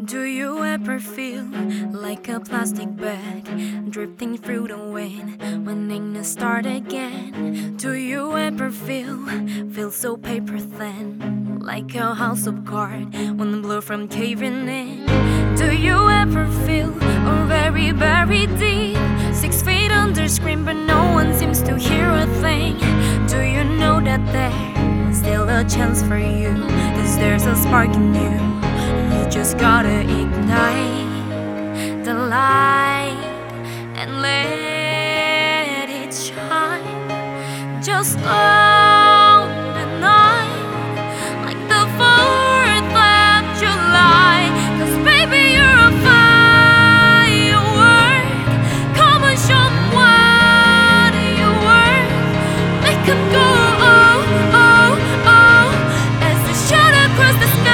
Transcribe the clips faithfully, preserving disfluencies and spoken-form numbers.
Do you ever feel like a plastic bag drifting through the wind, wanting to start again? Do you ever feel, feel so paper thin, like a house of cards when the blue from caving in? Do you ever feel oh, very, very deep, six feet under screen but no one seems to hear a thing? Do you know that there's still a chance for you, cause there's a spark in you? You just gotta ignite the light and let it shine. Just on the night, like the fourth of July. Cause baby, you're a firework. Come and show 'em what you're worth. Make 'em go oh, oh, oh, as they shout across the sky.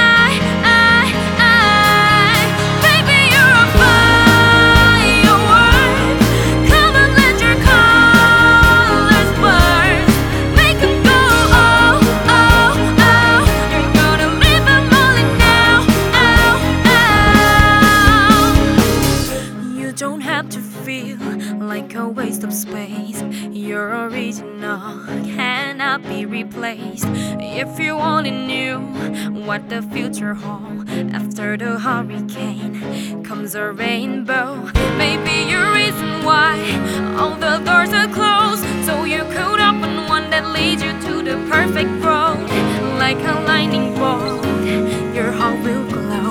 Don't have to feel like a waste of space. Your original cannot be replaced. If you only knew what the future holds, after the hurricane comes a rainbow. Maybe your reason why all the doors are closed, so you could open one that leads you to the perfect road. Like a lightning bolt, your heart will glow.